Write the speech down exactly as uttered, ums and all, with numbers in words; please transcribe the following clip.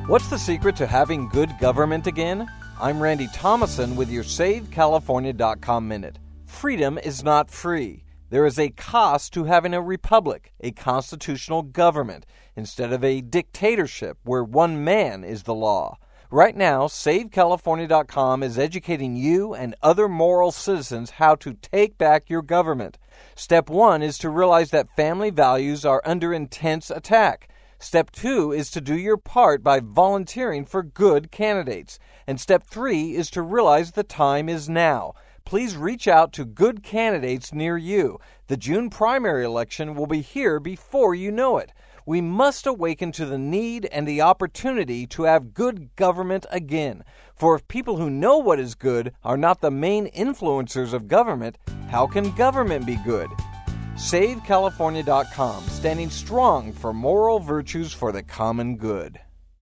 What's the secret to having good government again? I'm Randy Thomason with your Save California dot com Minute. Freedom is not free. There is a cost to having a republic, a constitutional government, instead of a dictatorship where one man is the law. Right now, Save California dot com is educating you and other moral citizens how to take back your government. Step one is to realize that family values are under intense attack. Step two is to do your part by volunteering for good candidates. And step three is to realize the time is now. Please reach out to good candidates near you. The June primary election will be here before you know it. We must awaken to the need and the opportunity to have good government again. For if people who know what is good are not the main influencers of government, how can government be good? Save California dot com, standing strong for moral virtues for the common good.